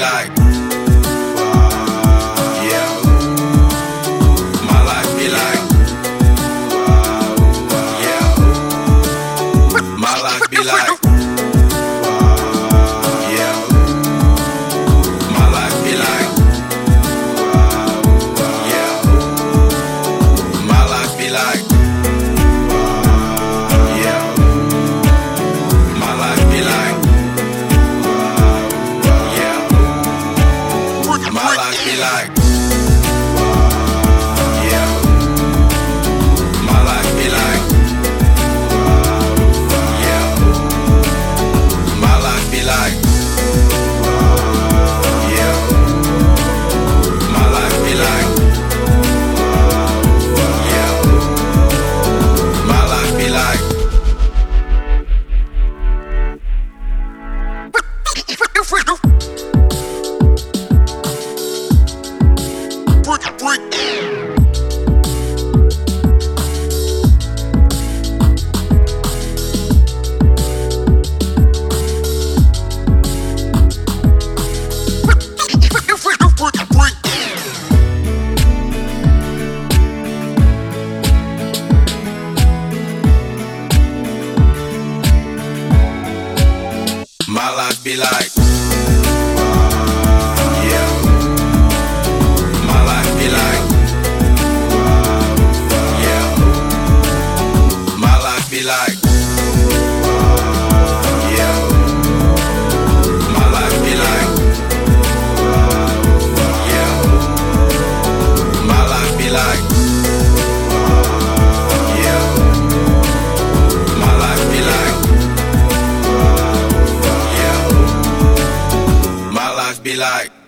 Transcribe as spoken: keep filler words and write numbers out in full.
like, yeah. My life be like, yeah. My life be like, yeah. My life be like, yeah. My life be like, yeah. My life be like, yeah. My life be like, yeah. My life be like, yeah. My life be like, yeah. My life be like, yeah. My life be like. My life be like, yeah. My life be like, yeah. My life be like, yeah. My life be like, yeah. My life be like, yeah. My life be like, yeah. My life be like.